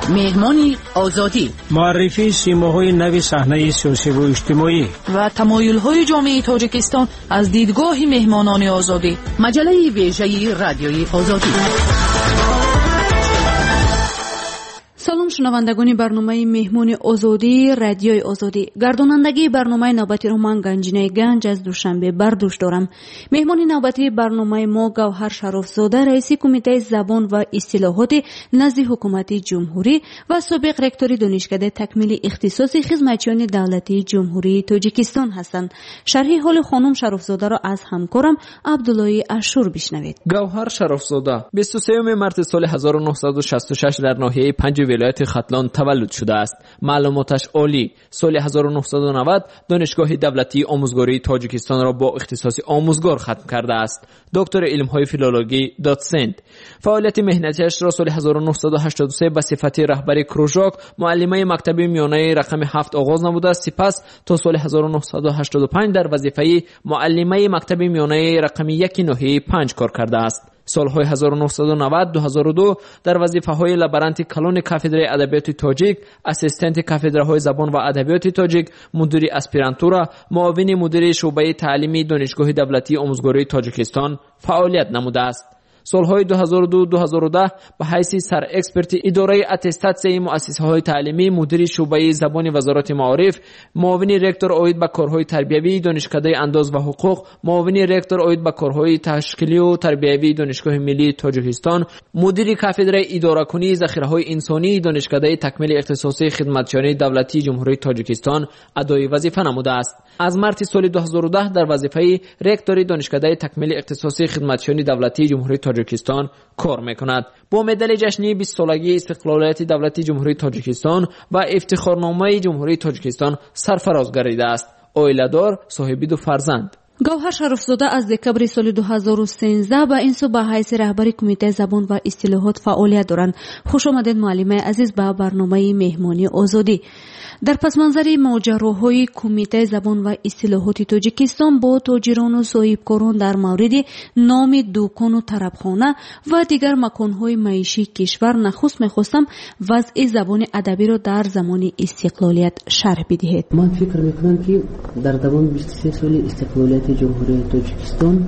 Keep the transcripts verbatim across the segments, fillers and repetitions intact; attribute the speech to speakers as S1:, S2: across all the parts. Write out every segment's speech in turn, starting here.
S1: مهمانی آزادی،
S2: معرفی سیماهای نو صحنه سیاسی و اجتماعی
S1: و تمایل‌های جامعه تاجیکستان از دیدگاه مهمانان آزادی. مجله ویژه رادیوی آزادی.
S3: سلام شنوندگان برنامه مهمون آزادی رادیوی آزادی. گردانندگی برنامه نوبتی رو من گنجینه گنج از دوشنبه بر دوش دارم. مهمون نوبتی برنامه ما گوهر شرافزاده رئیس کمیته زبان و اصطلاحات نزد حکومت جمهوری و سابق رکتور دانشکده تکمیل اختصاصی خدمتیان دولتی جمهوری تاجیکستان هستند. شرح حال خانم شرافزاده را از همکارم عبدالله اشور بشنوید.
S4: گوهر شرافزاده بیست و سوم مارس سال هزار و نهصد و شصت و شش در ناحیه پنج ولایت ختلان تولد شده است. معلوماتش عالی. سال هزار و نهصد و نود دانشگاه دولتی آموزگاری تاجیکستان را با اختصاص آموزگار ختم کرده است. دکتر علم‌های فیلولوژی داتسنت. فعالیت مهنتیش را سال هزار و نهصد و هشتاد و سه به صفت رهبر کروژاک معلمه مکتب میانه رقم هفت آغاز نموده است. سپس تا سال هزار و نهصد و هشتاد و پنج در وظیفه معلمه مکتب میانه رقم یک ناحیه پنج کار کرده است. سالهای هزار و نهصد و نود تا دو هزار و دو در وظیفه‌های لابرانت کلون کاتدرای ادبیات تاجیک، اسیستنت کاتدرای زبان و ادبیات تاجیک، مدیر اسپیرانتورا، معاون مدیر شعبه تعلیمی دانشگاه دولتی آموزگاری تاجیکستان فعالیت نموده است. سالهای دو هزار و دو تا دو هزار و ده به حیث سر اکسپرت اداره اتستاتسی مؤسسه‌های تعلیمی، مدیر شعبه زبان وزارت معارف، معاون رکتور عاید به کارهای تربیوی دانشکده انداز و حقوق، معاون رکتور عاید به کارهای تشکیلی و تربیوی دانشگاه ملی تاجیکستان، مدیر کاتدرای اداره‌کنی ذخیره‌های انسانی دانشکده تکمیل اختصاصی خدمتیان دولتی جمهوری تاجیکستان ادای وظیفه نموده است. از مارس سال دو هزار و ده در وظیفه رکتور دانشکده تکمیل اختصاصی خدمتیان دولتی جمهوری تاجیکستان کار میکند. با مدال جشنی بیست سالگی استقلالیت دولتی جمهوری تاجیکستان و افتخارنامه جمهوری تاجیکستان سرفراز گردیده است. عائله‌دار، صاحب دو فرزند.
S3: گوهر شرافزاده از دکبر سال دو هزار و سیزده به این سو به حیث رهبر کمیته زبان و اصطلاحات فعالیت دارند. خوش آمدید معلم عزیز به برنامه مهمانی آزادی. در پس منظر ماجراهای کمیته زبان و اصطلاحات تاجیکستان با تاجران و صاحبکاران در مورد نام دکان و طربخانه و دیگر مکانهای معیشی کشور نخست میخواستم وضع زبان ادبی را در زمان استقلالیت شرح بدهید.
S5: من فکر میکنم که در دوام بیست و سه سال استقلالیت جمهوری تاجیکستان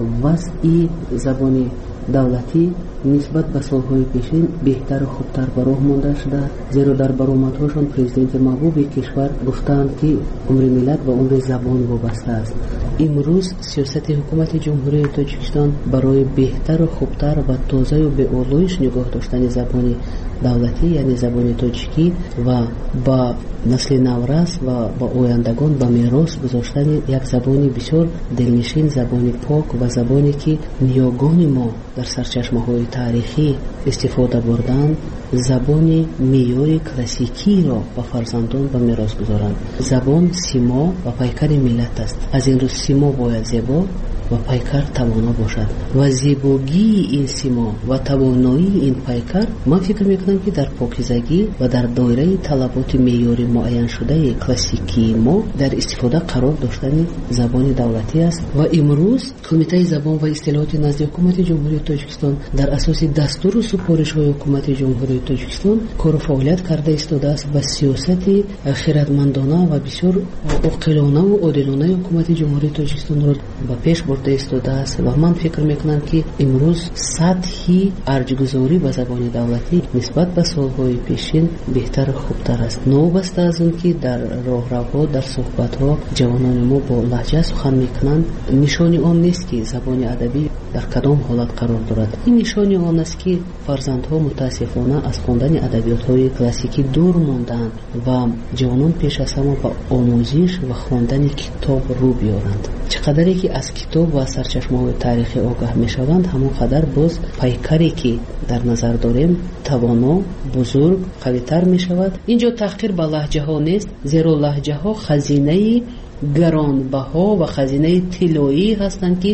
S5: وضع زبان دولتی نسبت به سالهای پیشین بهتر و خوبتر به راه مانده شده، زیرا در برآمدهاشان پرزیدنت محبوب کشور گفتند که عمر ملت و عمر زبان وابسته است. امروز سیاست حکومت جمهوری تاجیکستان برای بهتر و خوبتر و تازه و به اولویش نگاه داشتن زبان دولتی یعنی زبان تاجیکی و با نسل نورس و با آیندگان به میراث گذاشتن یک زبانی بسیار دلنشین، زبانی پاک و زبانی که نیاگان ما در سرچشمه‌های تاریخی استفاده بردند، زبان معیار کلاسیکی را به فرزندان به میراث گذارند. زبان سیما و پیکر ملت است. از این رو سیما باید زیبا و پیکر توانا باشد و زیبایی این سیما و توانایی این پیکر من فکر میکنم که در پاکیزگی و در دایره طلبات معیاری معین شده کلاسیکی ما در استفاده قرار داشتن زبان دولتی است و امروز کمیته زبان و اصطلاحات نزد حکومت جمهوری تاجیکستان در اساس دستور و سپارش های حکومت جمهوری تاجیکستان کار و فعالیت کرده ایستاده است و سیاست خردمندانه و بسیار عاقلانه و عادلانه حکومت جمهوری تاجیکستان را به پیش برده ایستاده است و من فکر میکنم که امروز سطحی ارجگذاری به زبان دولتی نسبت به سالهای پیشین بهتر و خوبتر است. نوبسته از اون که در راهروها در صحبت‌ها جوانان ما با لهجه سخن میکنند، نشانی آن نیست که زبان ادبی در کدام حالت قرار دارد. این نشانی آن است که فرزندها متاسفانه از خواندن ادبیات‌های کلاسیکی دور ماندند و جوانان پیش از همه به آموزش و خواندن کتاب رو بیارند. چقدری که از کتاب و سرچشمه‌های تاریخی آگاه میشوند، همون قدر باز پیکری که در نظر داریم توانا، بزرگ، قوی‌تر میشود. اینجا تحقیر به لهجه ها نیست، زیرا لهجه ها خزینه گرانبها و خزینه طلایی هستند که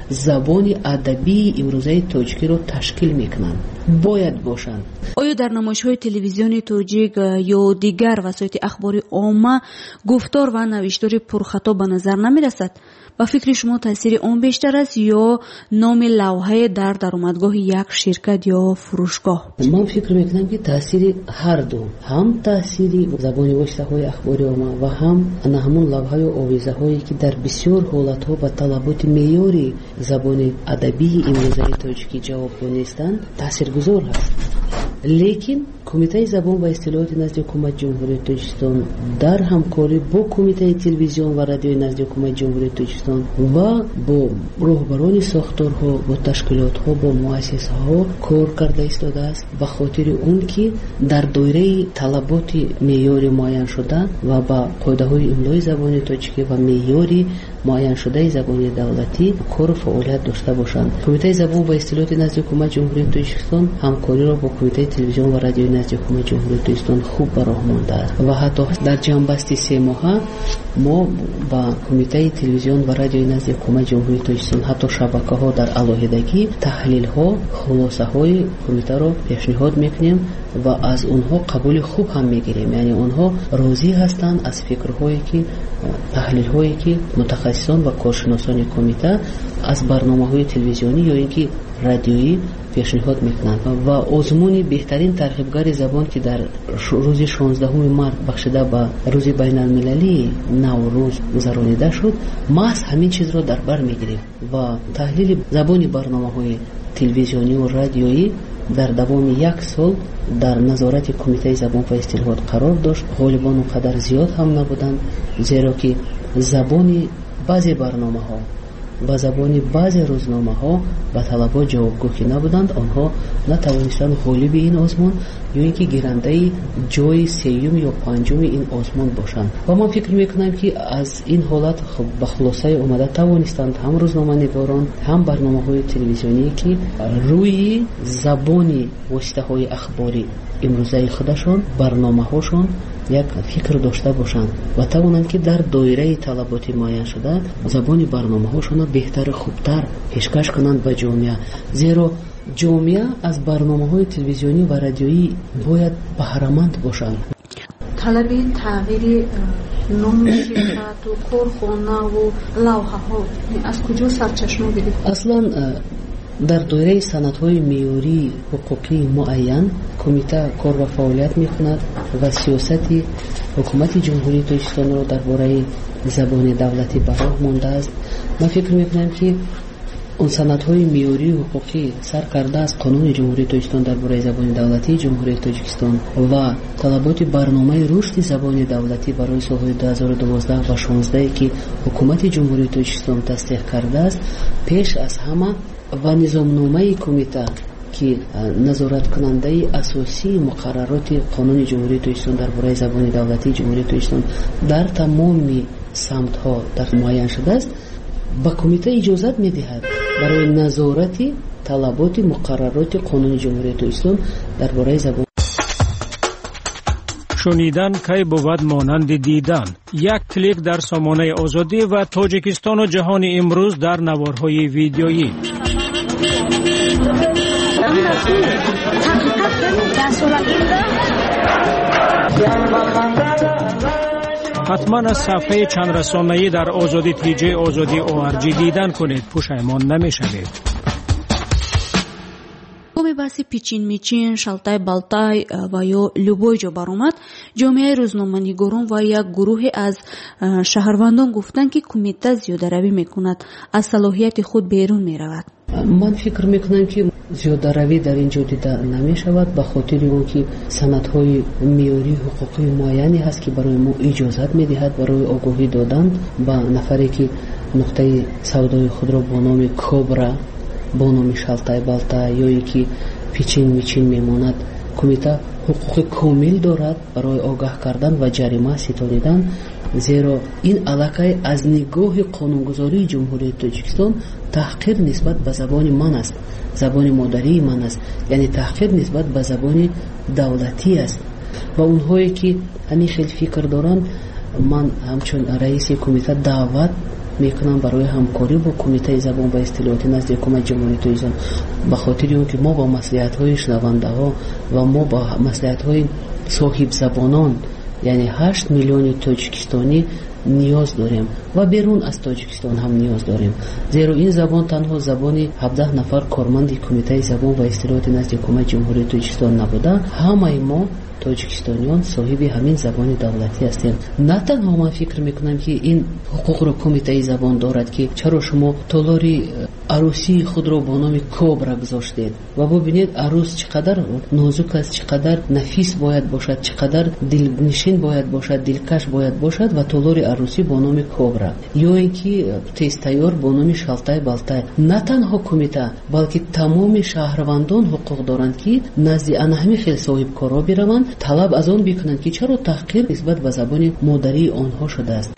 S5: забони адабии имрӯзаи тоҷикиро ташкил мекунанд, бояд бошанд.
S3: оё дар намоишҳои телевизиони тоҷик ё дигар васоити ахбори омма гуфтор ва навиштори пурхато ба назар намерасад? ба фикри шумо таъсири он бештар аст ё номи лавҳае дар даромадгоҳи як ширкат ё фурӯшгоҳ?
S5: ман фикр мекунам ки таъсири ҳарду, ҳам таъсири забони воситаҳои ахбори омма ва ҳам ана ҳамун лавҳаю овизаҳое ки дар бисёр ҳолатҳо ба талаботи меъёри забони адабии имрӯзаи тоҷикӣ ҷавобгӯ нестанд, таъсиргузор ҳаст. лекин кумитаи забон ва истилоҳоти назди ҳукумати ҷумҳурияти тоҷикистон дар ҳамкорӣ бо кумитаи телевизион ва радиои назди ҳукумати ҷумҳурияти тоҷикистон ва бо роҳбарони сохторҳо, бо ташкилотҳо, бо муассисаҳо кор карда истодааст ба хотири он ки дар доираи талаботи меъёри муайяншуда ва ба қоидаҳои имлои забони тоҷикӣ ва меъёри муайяншудаи забони давлатӣ кору фаъолият дошта бошанд. кумитаи забон ва истилоҳоти назди ҳукумати ҷумҳурияти тоҷикистон ҳамкориро бо кумитаи телевизион ва радиои назди ҳукумати ҷумҳурияти тоҷикистон хуб ба роҳ мондааст ва ҳатто дар ҷамъбасти семоҳа мо ба кумитаи телевизион ва радиои назди ҳукумати ҷумҳурияти тоҷикистон ҳатто шабакаҳо дар алоҳидагӣ таҳлилҳо, хулосаҳои кумитаро пешниҳод мекунем ва аз онҳо қабули хуб ҳам мегирем. яъне онҳо розӣ ҳастанд аз фикрҳое ки таҳлилҳое ки мутахассисон ва коршиносони кумита аз барномаҳои телевизионӣ ё ин ки радиоӣ пешниҳод мекунанд ва озмуни беҳтарин тарғибгари забон ки дар рӯзи шонздаҳуми март бахшида ба рӯзи байналмилалии наврӯз гузаронида шуд, маҳз ҳамин чизро дар бар мегирем ва таҳлили забони барномаҳои телевизиониву радиоӣ дар давоми як сол дар назорати кумитаи забон ва истилоҳот қарор дошт. ғолибон он қадар зиёд ҳам набуданд, зеро ки забони баъзе барномаҳо ба забони баъзе рӯзномаҳо ба талабот ҷавобгӯ ки набуданд, онҳо натавонистанд ғолиби ин озмон ё ин ки гирандаи ҷои сеюм ё панҷуми ин озмон бошанд. ва ман фикр мекунам ки аз ин ҳолат ба хулосаи омада тавонистанд ҳам рӯзноманигорон, ҳам барномаҳои телевизионӣ ки рӯи забони воситаҳои ахбори имрӯзаи худашон, барномаҳошон як фикр дошта бошанд ва тавонанд ки дар доираи талаботи муайяншуда забони барномаҳошонро беҳтару хубтар пешкаш кунанд ба ҷомеа. зеро ҷомеа аз барномаҳои телевизионӣ ва радиоӣ бояд баҳраманд бошанд.
S3: талаби тағйири номи ширкату корхонаву лавҳаҳо аз куҷо сарчашма гирифт? аслан
S5: дар доираи санадҳои меъёрии ҳуқуқии муайян кумита кор ва фаъолият мекунад ва сиёсати ҳукумати ҷумҳурии тоҷикистонро дар бораи забони давлатӣ ба роҳ мондааст. ман фикр мекунам ки он санадҳои меъёрии ҳуқуқӣ сар кардааст қонуни ҷумҳурии тоҷикистон дар бораи забони давлатии ҷумҳурии тоҷикистон ва талаботи барномаи рушди забони давлатӣ барои солҳои ду ҳазору дувоздаҳ ва шонздаҳе ки ҳукумати ҷумҳурии тоҷикистон тасдиқ кардааст, пеш аз ҳама ва низомномаи кумита ки назораткунандаи асосии муқаррароти қонуни ҷумҳурии тоҷикистон дар бораи забони давлатии ҷумҳурии тоҷикистон дар тамоми самтҳо дар муайян шудааст, ба кумита иҷозат медиҳад барои назорати талаботи муқаррароти қонуни ҷумҳурии тоҷикистон дар бораи забон.
S2: шунидан кай бувад монанди дидан. як клик дар сомонаи озодӣ ва тоҷикистону ҷаҳони имрӯз дар наворҳои видеоӣ. ҳатман аз сафҳаи чандрасонаӣ дар озоди тиҷаи озоди о ар ҷи дидан кунед, пушаймон намешавед.
S3: боми баҳси пичин мичин, шалтай балтай ва ё любой ҷо баромад, ҷомеаи рӯзноманигорон ва як гурӯҳе аз шаҳрвандон гуфтанд ки кумита зиёдаравӣ мекунад, аз салоҳияти худ берун меравад.
S5: ман фикр мекунам ки зиёдаравӣ дар ин ҷо дида намешавад, ба хотири он ки санадҳои меъёрии ҳуқуқии муайяне ҳаст ки барои мо иҷозат медиҳад барои огоҳӣ додан ба нафаре ки нуқтаи савдои худро бо номи кобра, бо номи шалтай балтай ё ин ки пичин мичин мемонад, кумита ҳуқуқи комил дорад барои огаҳ кардан ва ҷарима ситонидан. зеро ин аллакай аз нигоҳи қонунгузории ҷумҳурии тоҷикистон таҳқир нисбат ба забони ман аст, забони модарии ман аст, яъне таҳқир нисбат ба забони давлатӣ аст. ва онҳое ки ҳамин хел фикр доранд, ман ҳамчун раиси кумита даъват мекунам барои ҳамкорӣ бо кумитаи забон ва истилоҳоти назди ҳукумати ҷумҳурии Тоҷикистон, ба хотири он ки мо ба маслиҳатҳои шунавандаҳо ва мо ба маслиҳатҳои соҳибзабонон, яъне ҳашт миллиони тоҷикистонӣ ниёз дорем ва берун аз Тоҷикистон ҳам ниёз дорем. Зеро ин забон танҳо забони ҳабдаҳ нафар корманди кумитаи забон ва истилоҳоти назди ҳукумати ҷумҳурии Тоҷикистон набуда, ҳамаи мо тоҷикистониён соҳиби ҳамин забони давлатӣ ҳастем. На танҳо ман фикр мекунам ки ин ҳуқуқро кумитаи забон дорад ки чаро шумо толори арӯсии худро бо номи Кобра гузоштед ва бубинед арӯс чӣ қадар нозук аст, чӣ қадар нафис бояд бошад, чӣ қадар дилнишин бояд бошад, дилкаш бояд бошад ва толори арӯсӣ бо номи Кобра ё ин ки тезтайёр бо номи Шалтай Балтай. На танҳо кумита, балки тамоми шаҳрвандон ҳуқуқ доранд ки назди ана ҳамин хел соҳибкорҳо бираванд, талаб аз он бикунанд ки чаро таҳқир нисбат ба забони модарии онҳо шудааст.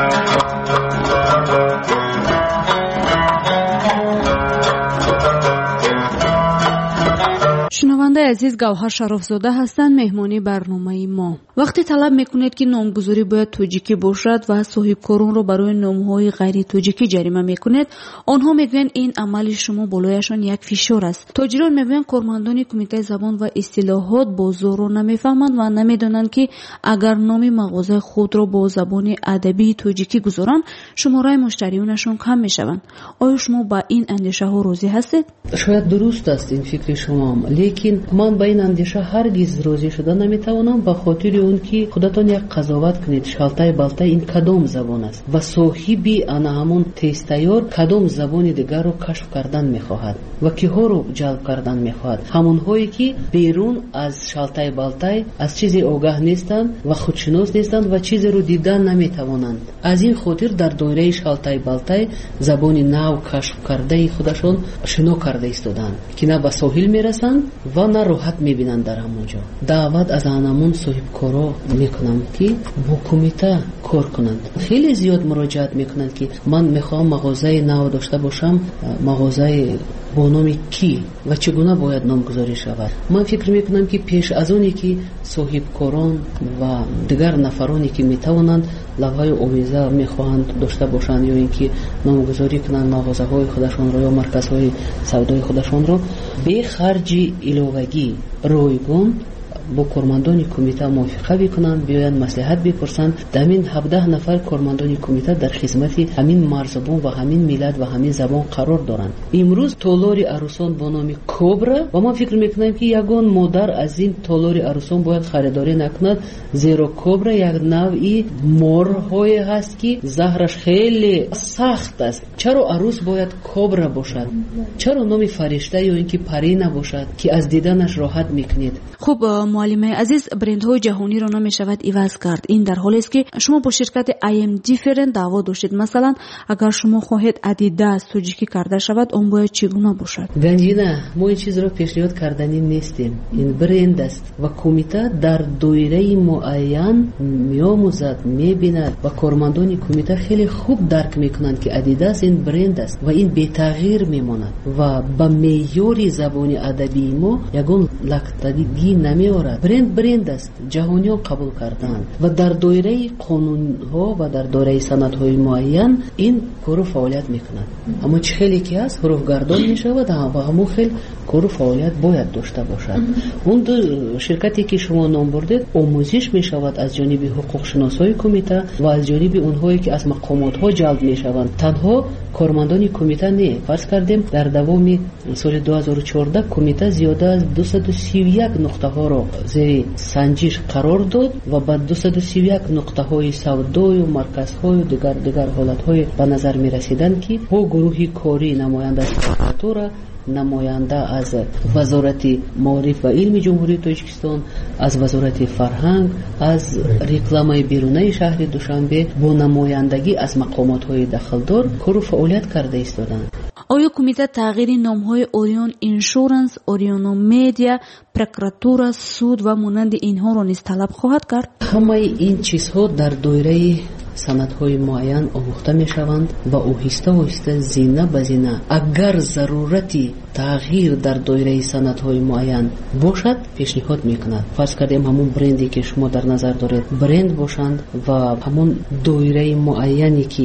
S3: шунавандаи азиз, Гавҳар Шарофзода ҳастанд меҳмони барномаи мо. вақте талаб мекунед ки номгузорӣ бояд тоҷикӣ бошад ва соҳибкоронро барои номҳои ғайри тоҷикӣ ҷарима мекунед, онҳо мегӯянд ин амали шумо болояшон як фишор аст. тоҷирон мегӯянд кормандони кумитаи забон ва истилоҳот бозорро намефаҳманд ва намедонанд ки агар номи мағозаи худро бо забони адабии тоҷикӣ гузоранд, шумораи муштариёнашон кам мешаванд. оё шумо ба ин андешаҳо розӣ ҳастед?
S5: шояд дуруст аст ин фикри шумо, лекин ман ба ин андеша ҳаргиз розӣ шуда наметавонам, ба хотири он ки худатон як қазоват кунед Шалтай Балтай ин кадом забон аст ва соҳиби ана ҳамон тезтайёр кадом забони дигарро кашф кардан мехоҳад ва киҳоро ҷалб кардан мехоҳад. ҳамонҳое ки берун аз Шалтай Балтай аз чизе огаҳ нестанд ва худшинос нестанд ва чизеро дидан наметавонанд. аз ин хотир дар доираи Шалтай Балтай забони нав кашф кардаи худашон шино карда истоданд ки на ба соҳил мерасанд ва на роҳат мебинанд дар ҳамонҷо. даъват аз анамон соҳибкоро мекунам ки бо кумита кор кунанд. хеле зиёд муроҷиат мекунанд ки ман мехоҳам мағозаи нав дошта бошам, мағозаи бо номи кӣ ва чӣ гуна бояд номгузорӣ шавад. ман фикр мекунам ки пеш аз оне ки соҳибкорон ва дигар нафароне ки метавонанд лавҳаи овеза мехоҳанд дошта бошанд ё ин ки номгузорӣ кунанд мағозаҳои худашонро ё марказҳои савдои худашонро бе харҷи иловагӣ ройгон бо кормандони кумита мувофиқа бикунанд, биёянд маслиҳат бипурсанд. дамин ҳабдаҳ нафар кормандони кумита дар хизмати ҳамин марзубон ва ҳамин миллат ва ҳамин забон қарор доранд. имрӯз толори арӯсон бо номи Кобра ва ман фикр мекунам ки ягон модар аз ин толори арӯсон бояд харидорӣ накунад, зеро Кобра як навъи морҳое ҳаст ки заҳраш хеле сахт аст. чаро арӯс бояд Кобра бошад? чаро номи фаришта ё ин ки парӣ набошад ки аз диданаш роҳат мекунед?
S3: хуб муаллимаи азиз, брендҳои ҷаҳониро намешавад иваз кард. ин дар ҳолест ки шумо бо ширкати ай эм Different даъво доштед. масалан, агар шумо хоҳед Adidas тоҷикӣ карда шавад, он бояд чӣ гуна бошад?
S5: ганҷина, мо ин чизро пешниҳод кардани нестем. ин бренд аст ва кумита дар доираи муайян меомӯзад, мебинад ва кормандони кумита хеле хуб дарк мекунанд ки Adidas ин бренд аст ва ин бетағйир мемонад ва ба меъёри забони адабии мо ягон лактагӣ намеорад. бренд бренд аст, ҷаҳониён қабул кардаанд ва дар доираи қонунҳо ва дар доираи санадҳои муайян ин кору фаъолият мекунад. аммо чӣ хеле ки аст ҳуруфгардон мешавад ва ҳамон хел кору фаъолият бояд дошта бошад. он ду ширкате ки шумо ном бурдед омӯзиш мешавад аз ҷониби ҳуқуқшиносои кумита ва аз ҷониби онҳое ки аз мақомотҳо ҷалб мешаванд. танҳо кормандони кумита не. фарз кардем дар давоми соли ду ҳазору чордаҳ кумита зиёда аз дусаду сию як нуқтаҳоро зери санҷиш қарор дод ва ба дусаду сию як нуқтаҳои савдою марказҳою дигар дигар ҳолатҳои ба назар мерасиданд ки бо гурӯҳи корӣ намоянда аз прокуратура, намоянда аз вазорати маориф ва илми ҷумҳурии Тоҷикистон, аз вазорати фарҳанг, аз рекламаи берунаи шаҳри Душанбе бо намояндагӣ аз мақомотҳои дахлдор кору фаъолият карда истоданд.
S3: оё кумита тағйири номҳои Orion Insurance, Oriono Media, прокуратура, суд ва монанди инҳоро низ талаб хоҳад кард?
S5: ҳамаи ин чизҳо дар доираи санадҳои муайян омӯхта мешаванд ва оҳиста оҳиста зина ба зина агар зарурати тағйир дар доираи санадҳои муайян бошад пешниҳод мекунад. фарз кардем ҳамон бренде ки шумо дар назар доред бренд бошанд ва ҳамон доираи муайяне ки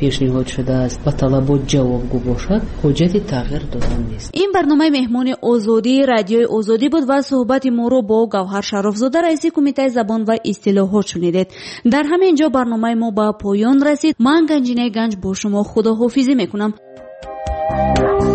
S5: пешниҳод шудааст ба талабот ҷавобгӯ бошад, ҳоҷати тағйир додан нест.
S3: ин барномаи меҳмони озодии радиои озодӣ буд ва суҳбати моро бо гавҳар шарофзода раиси кумитаи забон ва истилоҳот шунидед. дар ҳамин ҷо барномаи мо ба поён расид. ман Ганҷинаи Ганҷ бо шумо худоҳофизӣ мекунам.